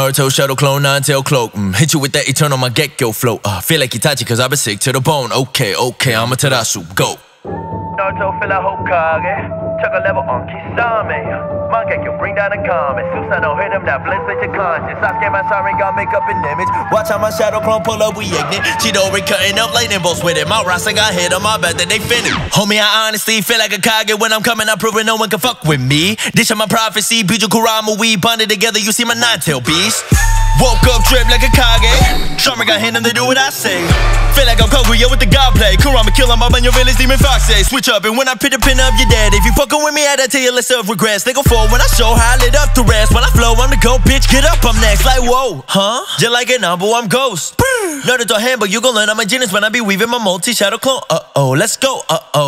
Naruto, shadow clone, nine-tail cloak. Hit you with that eternal Mangekyo flow. Feel like Itachi cause I've been sick to the bone. Okay, I'm a Tarasu, go. Naruto feel like Hokage. Chuck a level on Kisame. Mangekyo bring down the comments. Susanoo hit him now, blitz with your conscience. Sasuke my Sharingan make up an image. Watch how my shadow clone pull up, we ignite. Chidori cutting up lightning bolts with it. My Rasengan hit him, I bet that they finished. Homie, I honestly feel like a Kage when I'm coming. I'm proving no one can fuck with me. Dish on my prophecy, Biju Kurama, we bonded together. You see my nine-tail beast. Woke up drip like a Kage. Sharingan hit him to do what I say. Feel like I'm Kaguya with the god play. Kurama kill him up on your village, demon fox say. Switch up and when I pin the pin up, you're dead. If you fucking with me, I tell you less of regrets. They go forward when I show how I lit up the rest. When I flow, I'm the go, bitch, get up, I'm next. Like whoa, huh? Just like an Nambu, I'm ghost. Naruto hand, but you gon' learn I'm a genius when I be weaving my multi-shadow clone. Let's go,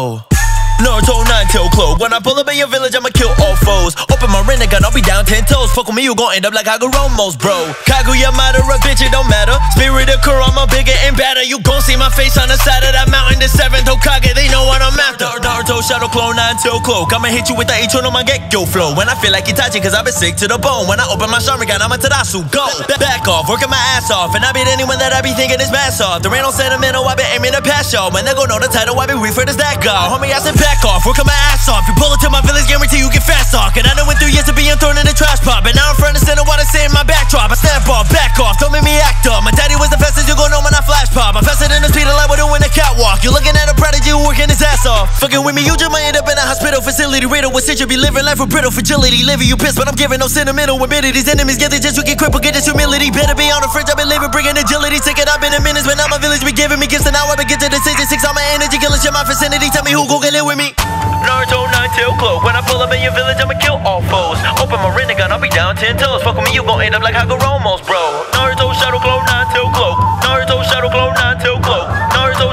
Naruto nine-tail cloak. When I pull up in your village, I'ma kill all foes. Open my Rinnegan, I'll be down 10 toes. Fuck with me, you gon' end up like Hagoromo's, bro. Kaguya Madara, bitch, it don't matter. Spirit of Kurama, bigger and better. You gon' see my face on the side of that mountain. The 7th Hokage, they know what I'm after. Naruto, shadow clone, nine-tail cloak. I'ma hit you with that eternal Mangekyo flow. When I feel like Itachi, cause I've been sick to the bone. When I open my Sharingan, I'm a Tarasu, go. Back off, working my ass off. And I beat anyone that I be thinking is mass off. There ain't no sentimental, I been aiming to pass y'all. When they gon' know the title, I be referred as that guy. Homie, I said back off, working my ass off. You pull it to my village, guarantee you get fast talk. And I done went through years of being thrown in the trash pop. And now I'm front and center while I say in my backdrop. I snap off, back off, don't make me act up. My daddy was the fastest, you gon' know when I flash pop. I'm faster than the speed of light, we're doing a catwalk. You're looking at a prodigy who working his ass off. Fucking with me, you just might end up in a hospital facility. Riddle with shit, you be living life with brittle fragility. Living you pissed, but I'm giving no sentimental. Admitted these enemies get this just you get crippled, get this humility. Better be on the fridge, I've been living, bringing agility. Sick it up in a minute, when now my village be giving me gifts. And now I begin to decision 6 on my energy, killing shit my vicinity. Tell me who gon' get live with me. Naruto nine-tail cloak. When I pull up in your village, I'ma kill all foes. Open my Rinnegan, I'll be down 10 toes. Fuck with me, you gon' end up like Hagoromo's, bro. Naruto shadow clone, nine-tail cloak. Naruto shadow clone, nine-tail cloak. Naruto,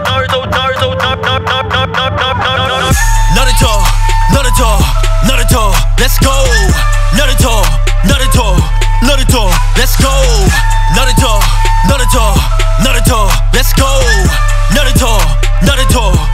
let's go. Naruto, let's go. Naruto, let's go. Naruto.